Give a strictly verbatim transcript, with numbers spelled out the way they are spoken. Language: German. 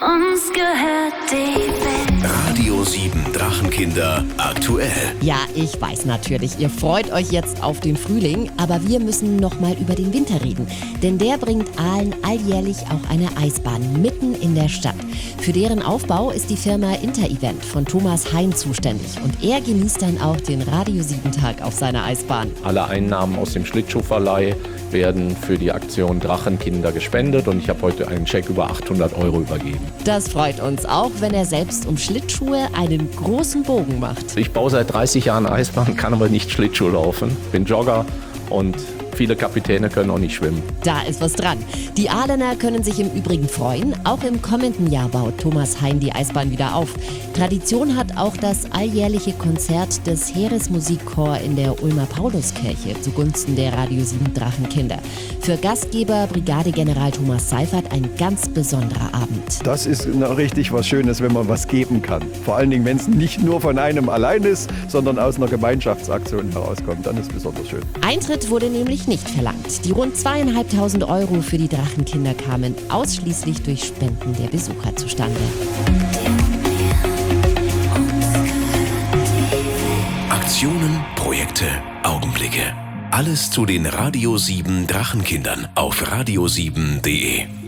Uns gehört die Welt. Radio sieben Drachenkinder aktuell. Ja, ich weiß natürlich, ihr freut euch jetzt auf den Frühling, aber wir müssen noch mal über den Winter reden. Denn der bringt Aalen alljährlich auch eine Eisbahn mitten in der Stadt. Für deren Aufbau ist die Firma Interevent von Thomas Hein zuständig. Und er genießt dann auch den Radio sieben Tag auf seiner Eisbahn. Alle Einnahmen aus dem Schlittschuhverleih werden für die Aktion Drachenkinder gespendet und ich habe heute einen Scheck über achthundert Euro übergeben. Das freut uns auch, wenn er selbst um Schlittschuhe einen großen Bogen macht. Ich baue seit dreißig Jahren Eisbahn, kann aber nicht Schlittschuh laufen, bin Jogger und viele Kapitäne können auch nicht schwimmen. Da ist was dran. Die Aalener können sich im Übrigen freuen. Auch im kommenden Jahr baut Thomas Hein die Eisbahn wieder auf. Tradition hat auch das alljährliche Konzert des Heeresmusikchor in der Ulmer Pauluskirche zugunsten der Radio sieben Drachenkinder. Für Gastgeber Brigadegeneral Thomas Seifert ein ganz besonderer Abend. Das ist noch richtig was Schönes, wenn man was geben kann. Vor allen Dingen, wenn es nicht nur von einem allein ist, sondern aus einer Gemeinschaftsaktion herauskommt. Dann ist es besonders schön. Eintritt wurde nämlich nicht verlangt. Die rund zweieinhalbtausend Euro für die Drachenkinder kamen ausschließlich durch Spenden der Besucher zustande. Aktionen, Projekte, Augenblicke. Alles zu den Radio sieben Drachenkindern auf radio sieben punkt de.